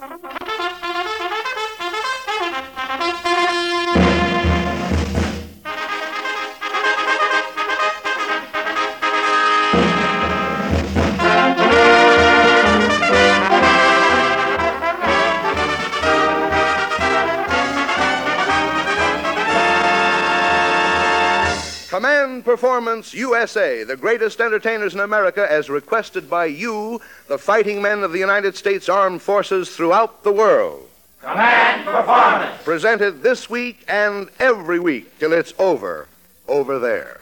Command Performance USA, the greatest entertainers in America, as requested by you, the fighting men of the United States Armed Forces throughout the world. Command Performance. Presented this week and every week till it's over there.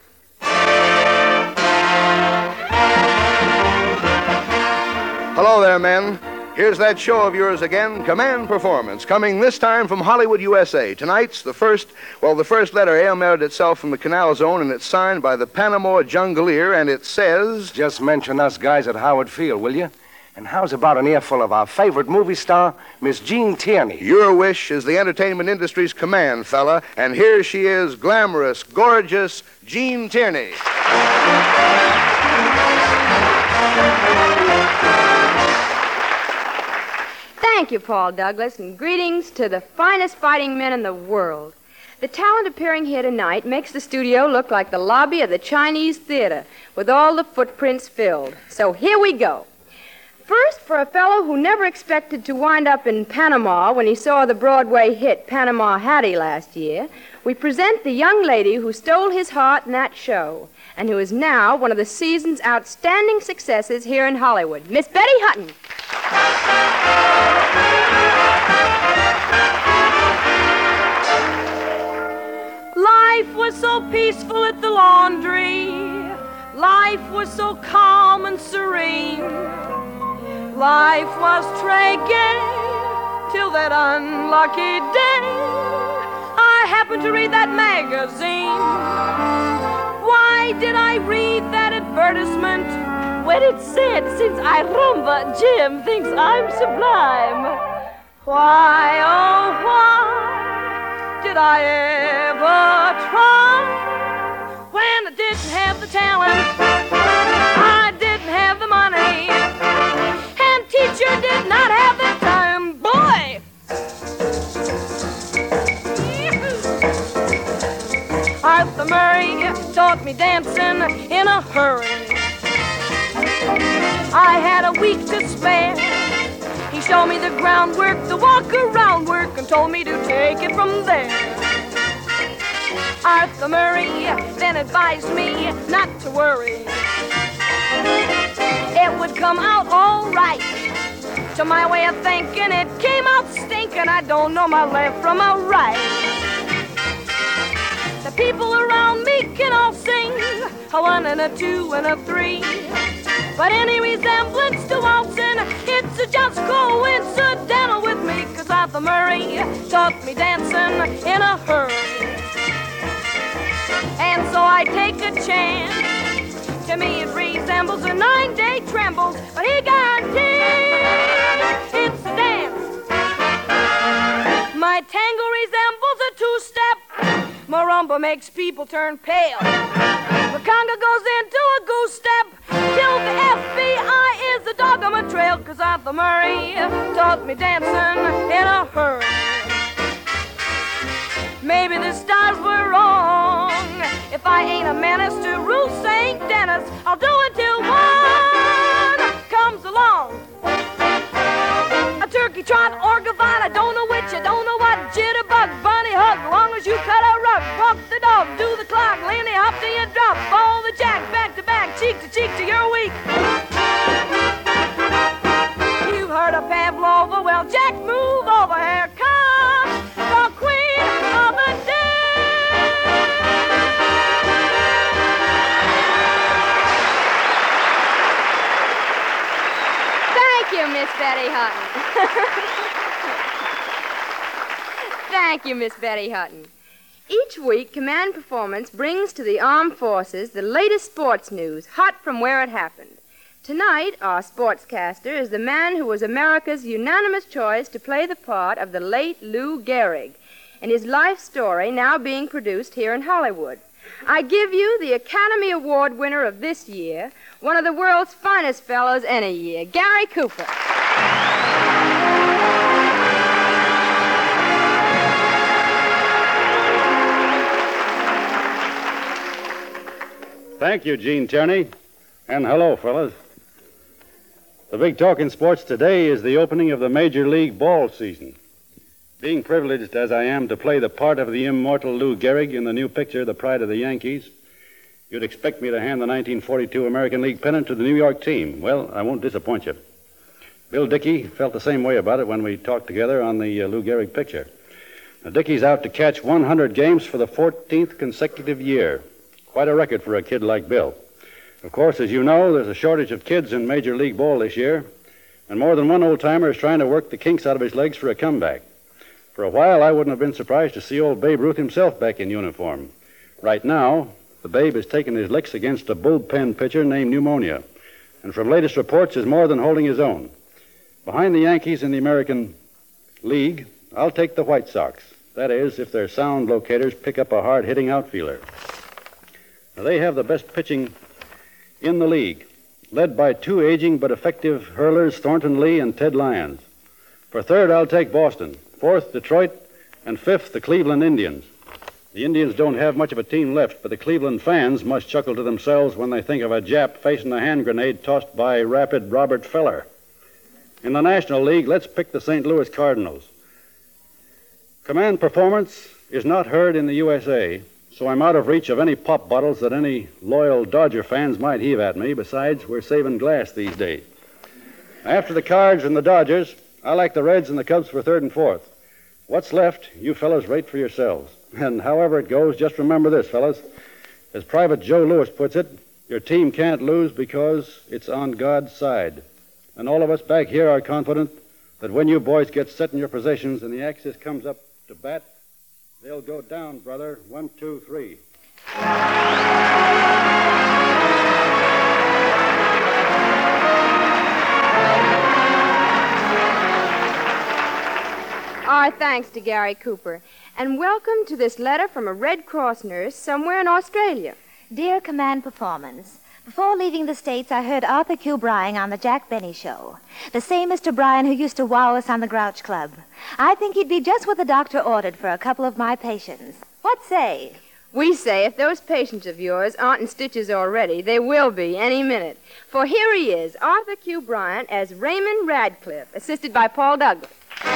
Hello there, men. Here's that show of yours again, Command Performance, coming this time from Hollywood, USA. Tonight's the first letter hail-married itself from the Canal Zone, and it's signed by the Panama Jungleer, and it says... Just mention us guys at Howard Field, will you? And how's about an earful of our favorite movie star, Miss Jean Tierney? Your wish is the entertainment industry's command, fella, and here she is, glamorous, gorgeous Jean Tierney. Thank you, Paul Douglas, and greetings to the finest fighting men in the world. The talent appearing here tonight makes the studio look like the lobby of the Chinese theater, with all the footprints filled. So here we go. First, for a fellow who never expected to wind up in Panama when he saw the Broadway hit Panama Hattie last year, we present the young lady who stole his heart in that show, and who is now one of the season's outstanding successes here in Hollywood, Miss Betty Hutton. Life was so peaceful at the laundry. Life was so calm and serene. Life was très-gai till that unlucky day I happened to read that magazine. Why did I read that advertisement when it said, since I rumba, Jim thinks I'm sublime? Why, oh, why did I ever try when I didn't have the talent, I didn't have the money, and teacher did not have the time? Boy! Arthur Murray taught me dancing in a hurry. I had a week to spare. He showed me the groundwork, the walk-around work, and told me to take it from there. Arthur Murray then advised me not to worry. It would come out all right. To my way of thinking, it came out stinking. I don't know my left from my right. The people around me can all sing a one and a two and a three. But any resemblance to waltzing, it's just coincidental with me, 'cause Arthur Murray taught me dancing in a hurry. And so I take a chance. To me it resembles a 9-day trembles, but he guarantees it's a dance. My tango resembles a two-step. Marimba makes people turn pale. The conga goes into a goose step till the FBI is the dog on my trail, 'cause Arthur Murray taught me dancing in a hurry. Maybe the stars were wrong. If I ain't a menace to Ruth St. Denis, I'll do it till one comes along. A turkey trot or gavotte, I don't know which, I don't know what. Jitterbug, bunny hug, long as you cut a rug. Walk the dog, do the clock, Lenny hop till you drop. Ball the jack, back to back, cheek to cheek till you're weak. You've heard of Pavlova, well, Jack, move over, here comes the queen of the day. Thank you, Miss Betty Hutton. Thank you, Miss Betty Hutton. Each week, Command Performance brings to the armed forces the latest sports news, hot from where it happened. Tonight, our sportscaster is the man who was America's unanimous choice to play the part of the late Lou Gehrig, and his life story now being produced here in Hollywood. I give you the Academy Award winner of this year, one of the world's finest fellows any year, Gary Cooper. Thank you, Gene Tierney. And hello, fellas. The big talk in sports today is the opening of the Major League ball season. Being privileged as I am to play the part of the immortal Lou Gehrig in the new picture, The Pride of the Yankees, you'd expect me to hand the 1942 American League pennant to the New York team. Well, I won't disappoint you. Bill Dickey felt the same way about it when we talked together on the Lou Gehrig picture. Now, Dickey's out to catch 100 games for the 14th consecutive year. Quite a record for a kid like Bill. Of course, as you know, there's a shortage of kids in Major League Ball this year, and more than one old-timer is trying to work the kinks out of his legs for a comeback. For a while, I wouldn't have been surprised to see old Babe Ruth himself back in uniform. Right now, the Babe is taking his licks against a bullpen pitcher named Pneumonia, and from latest reports is more than holding his own. Behind the Yankees in the American League, I'll take the White Sox. That is, if their sound locators pick up a hard-hitting outfielder. Now, they have the best pitching in the league, led by two aging but effective hurlers, Thornton Lee and Ted Lyons. For third, I'll take Boston. Fourth, Detroit. And fifth, the Cleveland Indians. The Indians don't have much of a team left, but the Cleveland fans must chuckle to themselves when they think of a Jap facing a hand grenade tossed by rapid Robert Feller. In the National League, let's pick the St. Louis Cardinals. Command performance is not heard in the USA, so I'm out of reach of any pop bottles that any loyal Dodger fans might heave at me. Besides, we're saving glass these days. After the Cards and the Dodgers, I like the Reds and the Cubs for third and fourth. What's left, you fellas rate for yourselves. And however it goes, just remember this, fellas. As Private Joe Lewis puts it, your team can't lose because it's on God's side. And all of us back here are confident that when you boys get set in your positions and the Axis comes up to bat, they'll go down, brother. 1, 2, 3. Our thanks to Gary Cooper. And welcome to this letter from a Red Cross nurse somewhere in Australia. Dear Command Performance, before leaving the States, I heard Arthur Q. Bryan on the Jack Benny Show. The same Mr. Bryan who used to wow us on the Grouch Club. I think he'd be just what the doctor ordered for a couple of my patients. What say? We say if those patients of yours aren't in stitches already, they will be any minute. For here he is, Arthur Q. Bryan, as Raymond Radcliffe, assisted by Paul Douglas.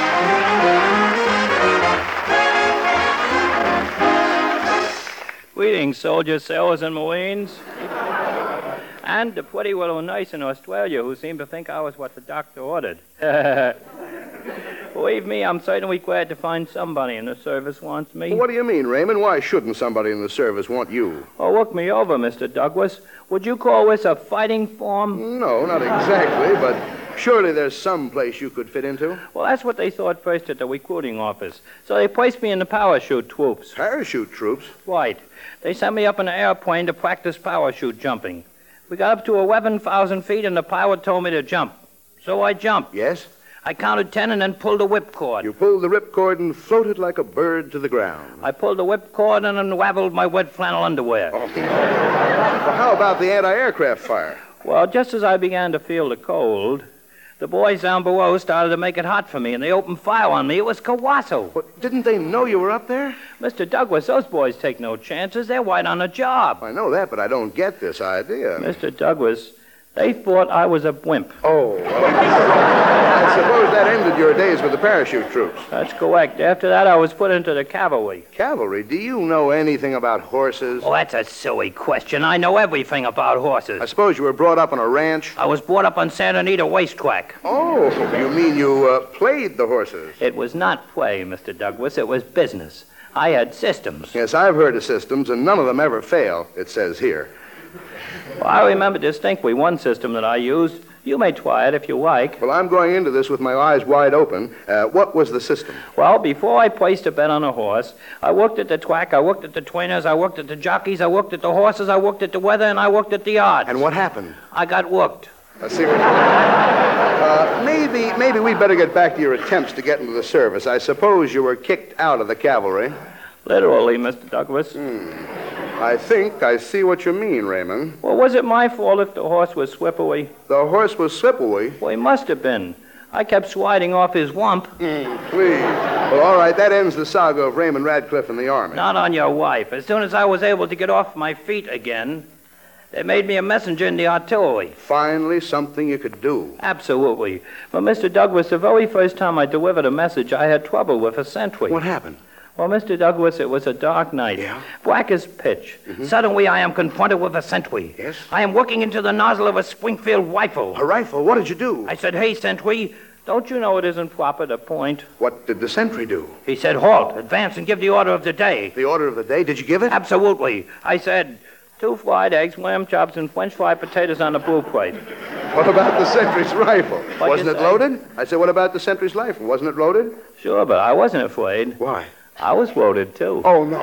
Greetings, soldiers, sailors, and marines. And the pretty little nurse in Australia who seemed to think I was what the doctor ordered. Believe me, I'm certainly glad to find somebody in the service wants me. Well, what do you mean, Raymond? Why shouldn't somebody in the service want you? Oh, look me over, Mr. Douglas. Would you call this a fighting form? No, not exactly, but surely there's some place you could fit into. Well, that's what they thought first at the recruiting office. So they placed me in the parachute troops. Parachute troops? Right. They sent me up in an airplane to practice parachute jumping. We got up to 11,000 feet, and the pilot told me to jump. So I jumped. Yes? I counted 10 and then pulled the whipcord. You pulled the ripcord and floated like a bird to the ground. I pulled the whipcord and unraveled my wet flannel underwear. Oh. Well, how about the anti-aircraft fire? Well, just as I began to feel the cold, the boys down below started to make it hot for me, and they opened fire on me. It was Kawaso. What, didn't they know you were up there? Mr. Douglas, those boys take no chances. They're right on the job. I know that, but I don't get this idea. Mr. Douglas, they thought I was a wimp. Oh. I suppose that ended your days with the parachute troops. That's correct. After that, I was put into the cavalry. Cavalry? Do you know anything about horses? Oh, that's a silly question. I know everything about horses. I suppose you were brought up on a ranch? I was brought up on Santa Anita Racetrack. Oh, you mean you played the horses? It was not play, Mr. Douglas. It was business. I had systems. Yes, I've heard of systems, and none of them ever fail, it says here. Well, I remember distinctly one system that I used. You may try it if you like. Well, I'm going into this with my eyes wide open. What was the system? Well, before I placed a bet on a horse, I looked at the track, I looked at the trainers, I looked at the jockeys, I looked at the horses, I looked at the weather, and I looked at the odds. And what happened? I got whooped. Maybe we'd better get back to your attempts to get into the service. I suppose you were kicked out of the cavalry. Literally, Mr. Douglas. I think I see what you mean, Raymond. Well, was it my fault if the horse was slippery? The horse was slippery? Well, he must have been. I kept sliding off his wump. Please. Well, all right, that ends the saga of Raymond Radcliffe in the Army. Not on your wife. As soon as I was able to get off my feet again, They made me a messenger in the artillery. Finally, something you could do. Absolutely. But, Mr. Douglas, the very first time I delivered a message, I had trouble with a sentry. What happened? Well, Mr. Douglas, it was a dark night. Yeah? Black as pitch. Suddenly, I am confronted with a sentry. Yes? I am looking into the nozzle of a Springfield rifle. A rifle? What did you do? I said, "Hey, sentry, don't you know it isn't proper to point?" What did the sentry do? He said, "Halt, advance and give the order of the day." The order of the day? Did you give it? Absolutely. I said, 2 fried eggs, lamb chops, and French fried potatoes on a blue plate. What about the sentry's rifle? What'd Wasn't you it say? loaded? I said, what about the sentry's rifle? Wasn't it loaded? Sure, but I wasn't afraid. Why? I was loaded, too. Oh, no.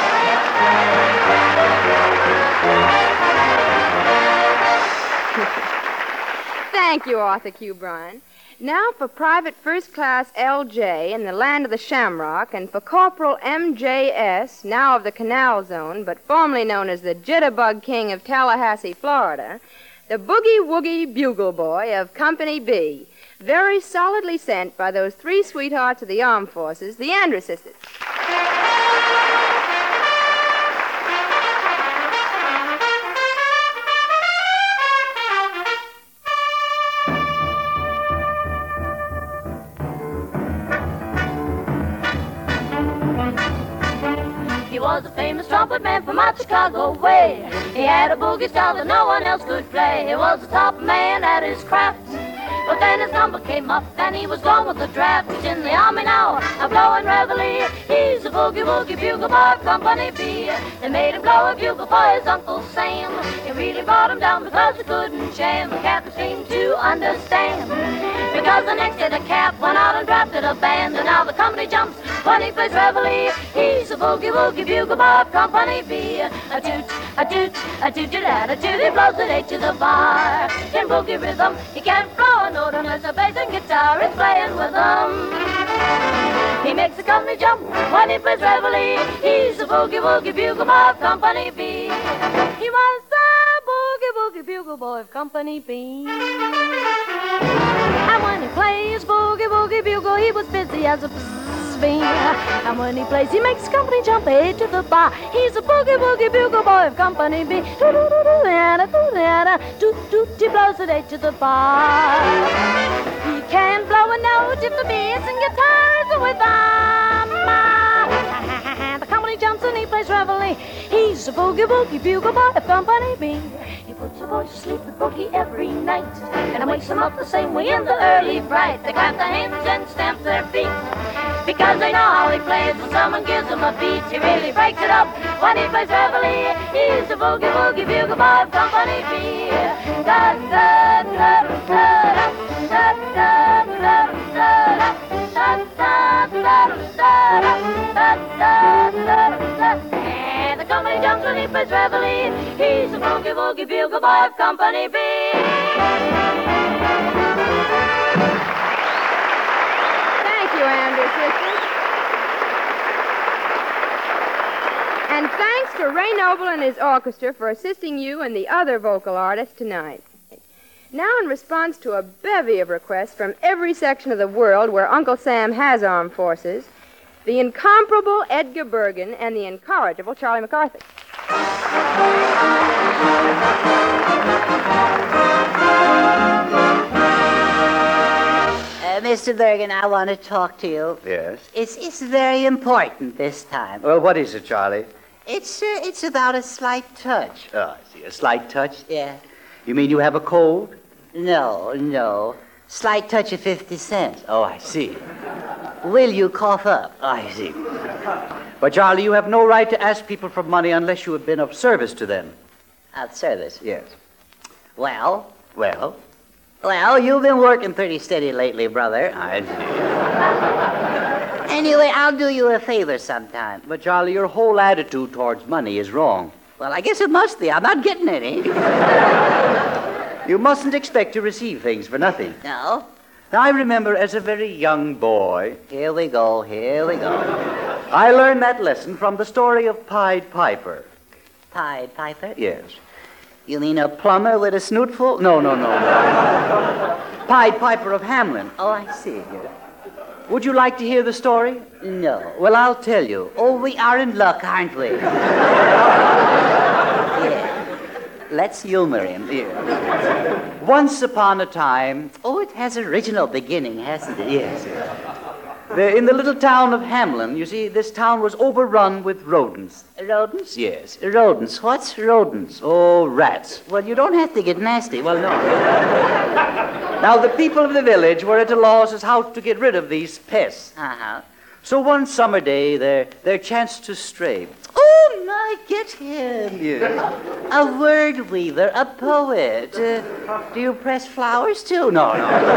Thank you, Arthur Q. Bryan. Now for Private First Class L.J. in the land of the Shamrock, and for Corporal M.J.S., now of the Canal Zone, but formerly known as the Jitterbug King of Tallahassee, Florida, the Boogie Woogie Bugle Boy of Company B, very solidly sent by those 3 sweethearts of the armed forces, the Andrews sisters. He was a famous trumpet man from out Chicago way. He had a boogie style that no one else could play. He was the top man at his craft. But then his number came up and he was gone with the draft. He's in the army now, a blowing reveille. He's a boogie woogie bugle boy of Company B. They made him blow a bugle for his Uncle Sam. It really brought him down because he couldn't sham. The captain seemed to understand. Because the next day the cap went out and drafted a band. And now the company jumps when he plays reveille. He's a boogie woogie bugle boy of Company B. A toot, a toot, a toot, a toot. He blows it 8 to the bar. In boogie rhythm, he can't blow a note unless a bass and guitar is playing with him. He makes the company jump when he plays reveille. He's a boogie woogie bugle boy of Company B. He was the boogie woogie bugle boy of Company B. And when he plays boogie woogie bugle, he was busy as a bean. And when he plays, he makes the company jump 8 to the bar. He's a boogie woogie bugle boy of Company B. He blows it 8 to the bar. He can't blow a note if the bass and guitar is with him. The company jumps and he plays reveille. He's a boogie woogie bugle boy of Company B. He puts the boys to sleep with boogie every night and wakes them up the same way in the early bright. They clap their hands and stamp their feet because they know how he plays. When someone gives him a beat, he really breaks it up when he plays reveille. He's the boogie woogie bugle boy of Company B. Da da da da da da da da da. And the company jumps when he plays reveille. He's the boogie woogie bugle boy of Company B. And thanks to Ray Noble and his orchestra for assisting you and the other vocal artists tonight. Now, in response to a bevy of requests from every section of the world where Uncle Sam has armed forces, the incomparable Edgar Bergen and the incorrigible Charlie McCarthy. Mr. Bergen, I want to talk to you. Yes? It's very important this time. Well, what is it, Charlie? It's about a slight touch. Oh, I see. A slight touch? Yeah. You mean you have a cold? No. Slight touch of 50 cents. Oh, I see. Will you cough up? Oh, I see. But, Charlie, you have no right to ask people for money unless you have been of service to them. Of service? Yes. Well, Well, you've been working pretty steady lately, brother. I see. Anyway, I'll do you a favor sometime. But, Charlie, your whole attitude towards money is wrong. Well, I guess it must be. I'm not getting any. You mustn't expect to receive things for nothing. No? Now, I remember as a very young boy, Here we go. I learned that lesson from the story of Pied Piper. Pied Piper? Yes. You mean a plumber with a snootful? No. Pied Piper of Hamelin. Oh, I see. Would you like to hear the story? No. Well, I'll tell you. Oh, we are in luck, aren't we? Let's humor him. Here. Once upon a time... Oh, it has original beginning, hasn't it? Yes. In the little town of Hamlin, you see, this town was overrun with rodents. Rodents? Yes, rodents. What's rodents? Oh, rats. Well, you don't have to get nasty. Well, no. Now, the people of the village were at a loss as how to get rid of these pests. Uh-huh. So one summer day, there chanced to stray. Oh, my, get him. Yeah. A word weaver, a poet. Do you press flowers, too? No.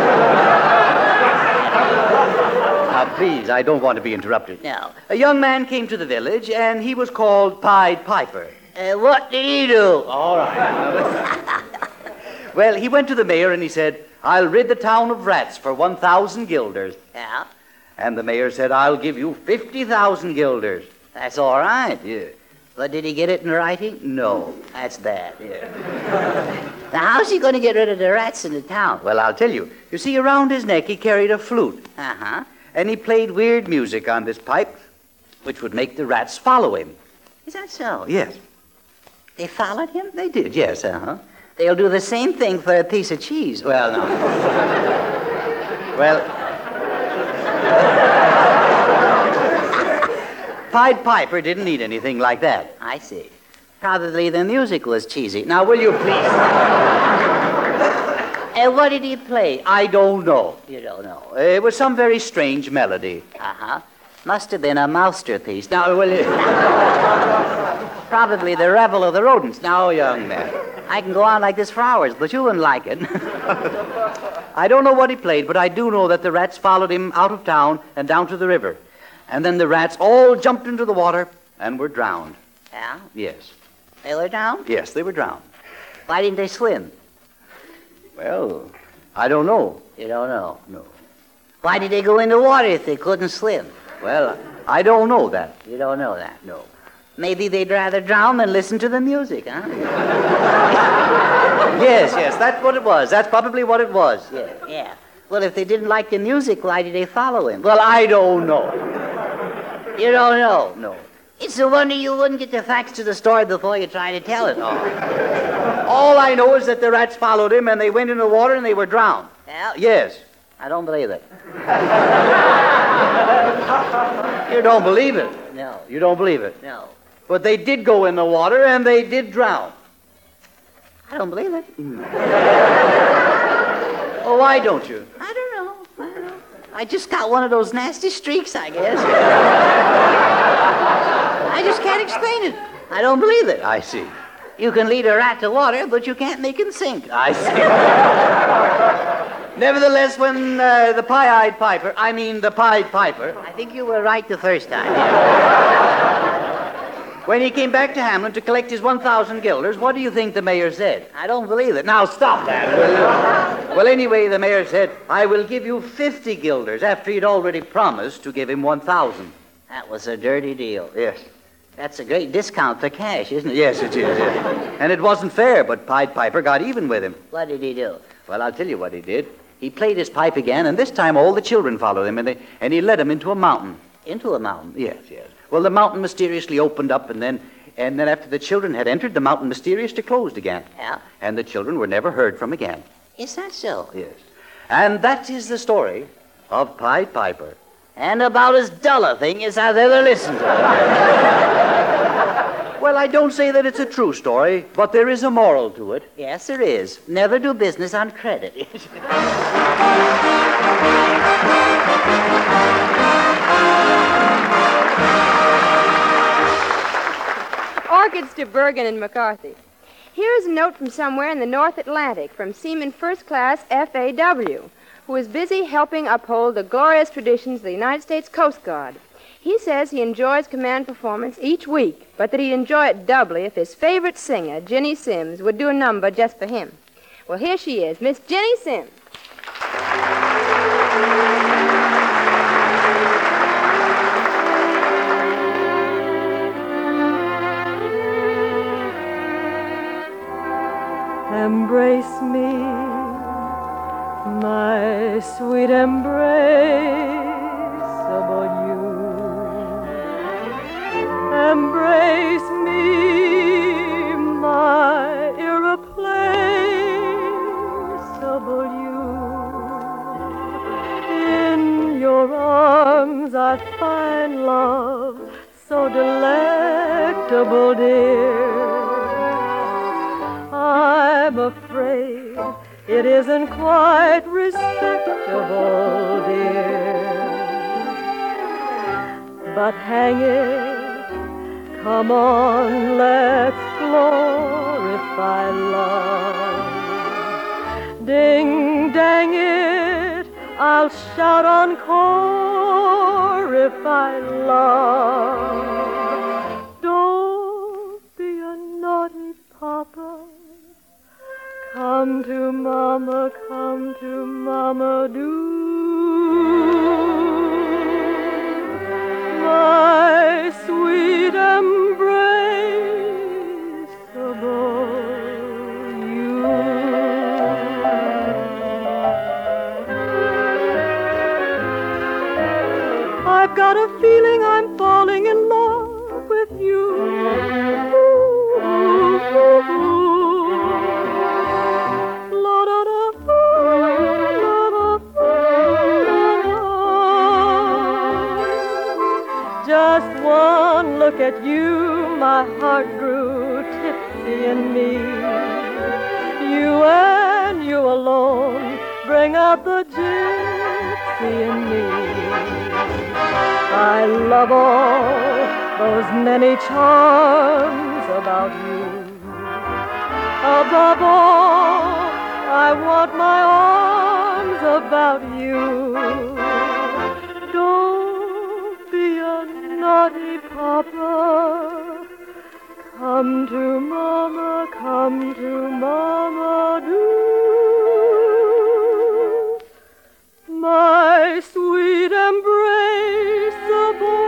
Now, please, I don't want to be interrupted. No. A young man came to the village, and he was called Pied Piper. What did he do? All right. Well, he went to the mayor, and he said, I'll rid the town of rats for 1,000 guilders. Yeah? And the mayor said, I'll give you 50,000 guilders. That's all right, yeah. But did he get it in writing? No, that's bad, yeah. Now, how's he going to get rid of the rats in the town? Well, I'll tell you. You see, around his neck, he carried a flute. Uh-huh. And he played weird music on this pipe, which would make the rats follow him. Is that so? Yes. They followed him? They did, yes, uh-huh. They'll do the same thing for a piece of cheese. Well, no. Well... Pied Piper didn't need anything like that. I see. Probably the music was cheesy. Now, will you please? And what did he play? I don't know. You don't know. It was some very strange melody. Uh-huh. Must have been a masterpiece. Now, will you... Probably the revel of the rodents. Now, young man, I can go on like this for hours, but you wouldn't like it. I don't know what he played, but I do know that the rats followed him out of town and down to the river. And then the rats all jumped into the water and were drowned. Yeah? Yes. They were drowned? Yes, they were drowned. Why didn't they swim? Well, I don't know. You don't know? No. Why did they go in the water if they couldn't swim? Well, I don't know that. You don't know that? No. Maybe they'd rather drown than listen to the music, huh? Yes, that's what it was. That's probably what it was. Yeah. Well, if they didn't like the music, why did they follow him? Well, I don't know. You don't know? No. It's a wonder you wouldn't get the facts to the story before you try to tell it all. All I know is that the rats followed him, and they went in the water, and they were drowned. Well, yes. I don't believe it. You don't believe it? No. You don't believe it? No. But they did go in the water, and they did drown. I don't believe it. Oh, why don't you? I don't know. I just got one of those nasty streaks, I guess. I just can't explain it. I don't believe it. I see. You can lead a rat to water, but you can't make him sink. I see. Nevertheless, when the Pied Piper, I think you were right the first time. When he came back to Hamlin to collect his 1,000 guilders, what do you think the mayor said? I don't believe it. Now, stop that. Well, anyway, the mayor said, I will give you 50 guilders after he'd already promised to give him 1,000. That was a dirty deal. Yes. That's a great discount for cash, isn't it? Yes, it is. Yes. And it wasn't fair, but Pied Piper got even with him. What did he do? Well, I'll tell you what he did. He played his pipe again, and this time all the children followed him, and he led them into a mountain. Into a mountain? Yes. Well, the mountain mysteriously opened up, and then after the children had entered, the mountain mysteriously closed again. Yeah? And the children were never heard from again. Is that so? Yes. And that is the story of Pied Piper. And about as dull a thing as I've ever listened to. Well, I don't say that it's a true story, but there is a moral to it. Yes, there is. Never do business on credit. Orchids to Bergen and McCarthy. Here's a note from somewhere in the North Atlantic from Seaman First Class FAW, who is busy helping uphold the glorious traditions of the United States Coast Guard. He says he enjoys command performance each week, but that he'd enjoy it doubly if his favorite singer, Ginny Sims, would do a number just for him. Well, here she is, Miss Ginny Sims. Embrace me, my sweet embraceable you. Embrace me, my irreplaceable I find love so delectable, dear. I'm afraid it isn't quite respectable, dear. But hang it, come on, let's glorify love. Ding, dang it, I'll shout encore if I love. Don't be a naughty papa. Come to mama, do. My sweet embraceable you. I've got a feeling I'm falling in love with you. Just one look at you, my heart grew tipsy in me. You and you alone bring out the gypsy in me. I love all those many charms about you. Above all, I want my arms about you. Don't be a naughty papa. Come to mama, do. My sweet embraceable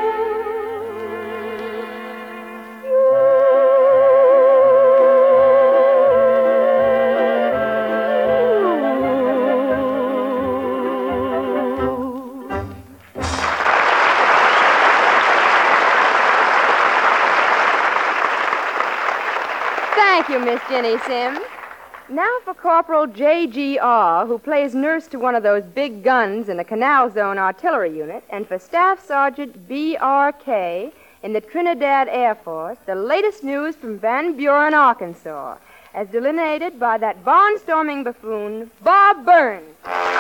Thank you, Miss Jenny Sims. Now for Corporal J.G.R., who plays nurse to one of those big guns in the Canal Zone Artillery Unit, and for Staff Sergeant B.R.K. in the Trinidad Air Force, the latest news from Van Buren, Arkansas, as delineated by that barnstorming buffoon, Bob Burns.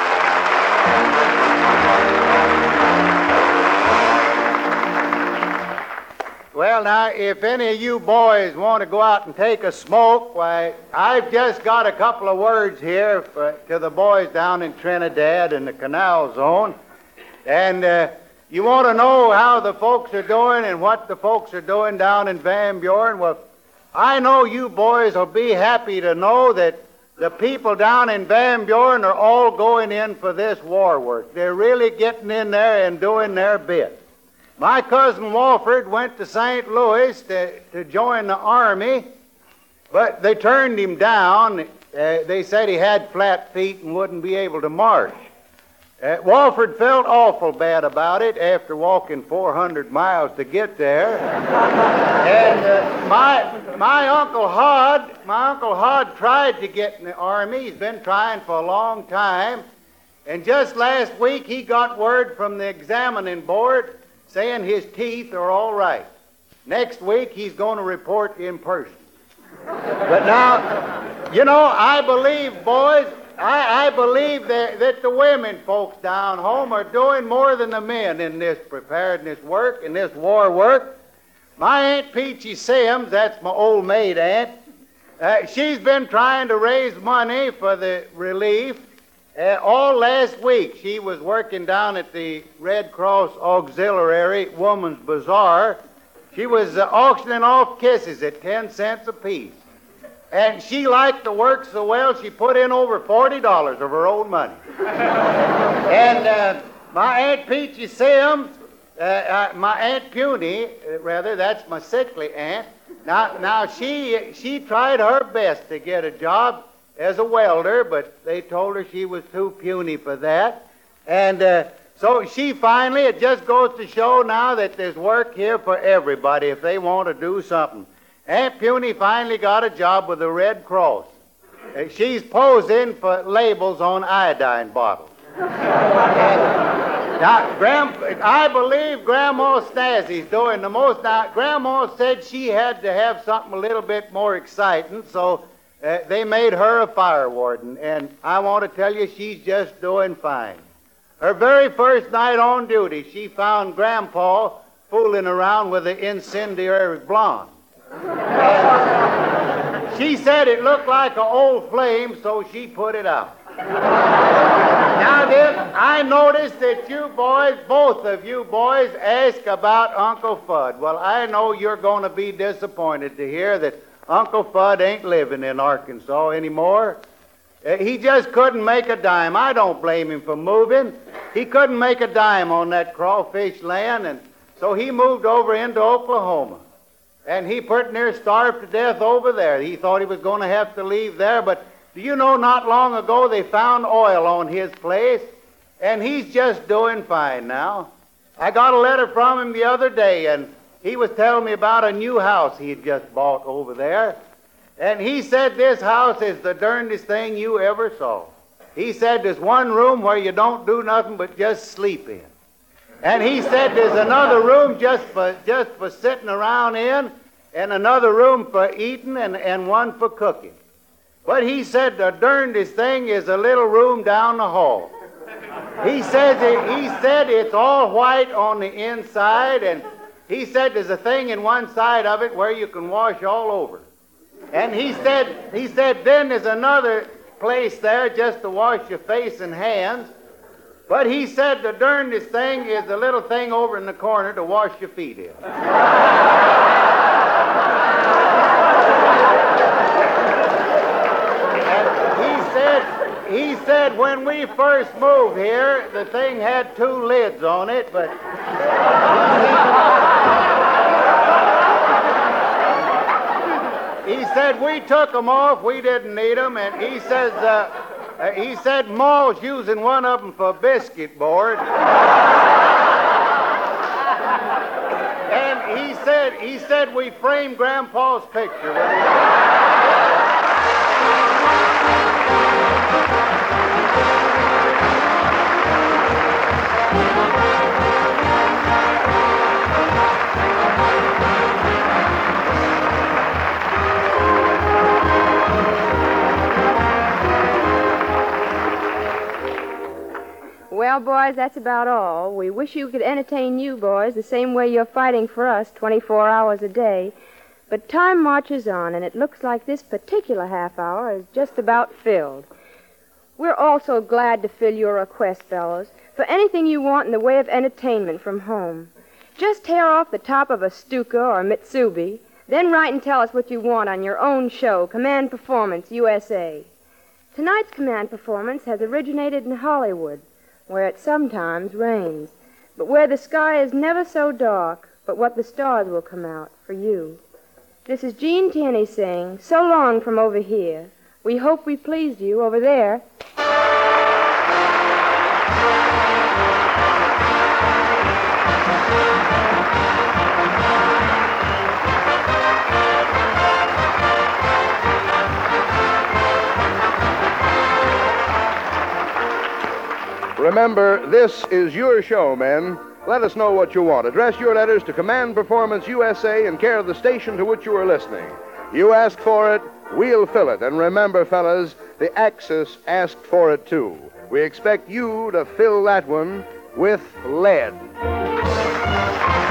Well, now, if any of you boys want to go out and take a smoke, why, I've just got a couple of words here to the boys down in Trinidad in the Canal Zone. And you want to know how the folks are doing and what the folks are doing down in Van Buren? Well, I know you boys will be happy to know that the people down in Van Buren are all going in for this war work. They're really getting in there and doing their bit. My cousin Walford went to St. Louis to join the Army, but they turned him down. They said he had flat feet and wouldn't be able to march. Walford felt awful bad about it after walking 400 miles to get there. And my Uncle Hod tried to get in the Army. He's been trying for a long time. And just last week he got word from the examining board saying his teeth are all right. Next week, he's going to report in person. But now, you know, I believe, boys, I believe that the women folks down home are doing more than the men in this preparedness work, in this war work. My Aunt Peachy Sims, that's my old maid aunt, she's been trying to raise money for the relief. All last week, she was working down at the Red Cross Auxiliary Woman's Bazaar. She was auctioning off kisses at 10 cents apiece. And she liked the work so well, she put in over $40 of her own money. And my Aunt Peachy Sims, my Aunt Puny, rather, that's my sickly aunt. Now she tried her best to get a job as a welder, but they told her she was too puny for that. And so she finally, it just goes to show now that there's work here for everybody if they want to do something. Aunt Puny finally got a job with the Red Cross. She's posing for labels on iodine bottles. Now, I believe Grandma Snazzy's doing the most. Now, Grandma said she had to have something a little bit more exciting, so they made her a fire warden, and I want to tell you she's just doing fine. Her very first night on duty, she found Grandpa fooling around with an incendiary blonde. She said it looked like an old flame, so she put it out. Now then, I noticed that you boys, both of you boys, ask about Uncle Fudd. Well, I know you're going to be disappointed to hear that Uncle Fudd ain't living in Arkansas anymore. He just couldn't make a dime. I don't blame him for moving. He couldn't make a dime on that crawfish land, and so he moved over into Oklahoma. And he pretty near starved to death over there. He thought he was going to have to leave there, but do you know not long ago they found oil on his place, and he's just doing fine now. I got a letter from him the other day, and he was telling me about a new house he had just bought over there. And he said this house is the darndest thing you ever saw. He said there's one room where you don't do nothing but just sleep in. And he said there's another room just for sitting around in, and another room for eating, and one for cooking. But he said the darndest thing is a little room down the hall. He said it's all white on the inside, and he said there's a thing in one side of it where you can wash all over. And he said then there's another place there just to wash your face and hands. But he said the darndest thing is the little thing over in the corner to wash your feet in. And he said when we first moved here, the thing had 2 lids on it, but he said we took them off, we didn't need them, and he said Ma's using one of them for a biscuit board. And he said we framed Grandpa's picture with it. Well, boys, that's about all. We wish you could entertain you boys the same way you're fighting for us 24 hours a day. But time marches on, and it looks like this particular half hour is just about filled. We're also glad to fill your request, fellows, for anything you want in the way of entertainment from home. Just tear off the top of a Stuka or Mitsubi, then write and tell us what you want on your own show, Command Performance, USA. Tonight's Command Performance has originated in Hollywood, where it sometimes rains, but where the sky is never so dark, but what the stars will come out for you. This is Gene Tierney saying, so long from over here. We hope we pleased you over there. Remember, this is your show, men. Let us know what you want. Address your letters to Command Performance USA in care of the station to which you are listening. You ask for it, we'll fill it. And remember, fellas, the Axis asked for it, too. We expect you to fill that one with lead.